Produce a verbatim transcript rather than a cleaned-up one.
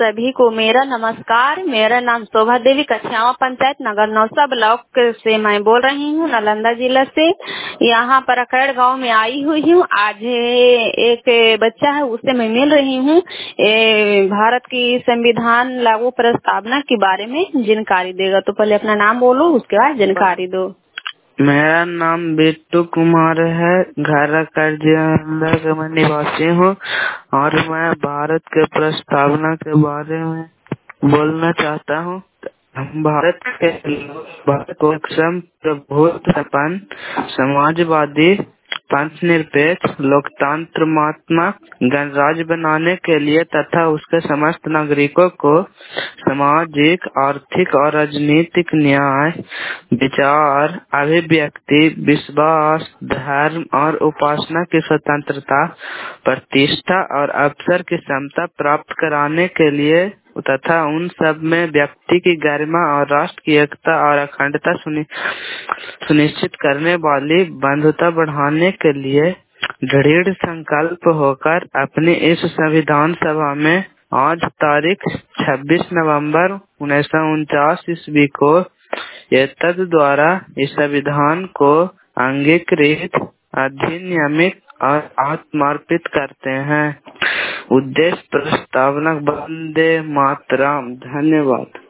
सभी को मेरा नमस्कार। मेरा नाम शोभा देवी, कछियावा पंचायत, नगर नौसा ब्लॉक से मैं बोल रही हूँ, नालंदा जिला से। यहाँ पर अकड़ गांव में आई हुई हूँ। आज एक बच्चा है, उससे मैं मिल रही हूँ। भारत की संविधान लागू प्रस्तावना के बारे में जानकारी देगा। तो पहले अपना नाम बोलो, उसके बाद जानकारी दो। मेरा नाम बिट्टू कुमार है, घर जिला का मैं निवासी हूँ और मैं भारत के प्रस्तावना के बारे में बोलना चाहता हूँ। भारत के भारत को एक संप्रभुत्व संपन्न समाजवादी पंथनिरपेक्ष लोकतंत्रमात्मक गणराज्य बनाने के लिए तथा उसके समस्त नागरिकों को सामाजिक, आर्थिक और राजनीतिक न्याय, विचार, अभिव्यक्ति, विश्वास, धर्म और उपासना की स्वतंत्रता, प्रतिष्ठा और अवसर की क्षमता प्राप्त कराने के लिए तथा उन सब में व्यक्ति की गरिमा और राष्ट्र की एकता और अखंडता सुनिश्चित करने वाली बंधुता बढ़ाने के लिए दृढ़ संकल्प होकर अपनी इस संविधान सभा में आज तारीख छब्बीस नवंबर उन्नीस सौ उनचास ईस्वी को एतद द्वारा इस संविधान को अंगीकृत, अधिनियमित और आत्मार्पित करते हैं। उद्देश्य प्रस्तावना वंदे मातरम। धन्यवाद।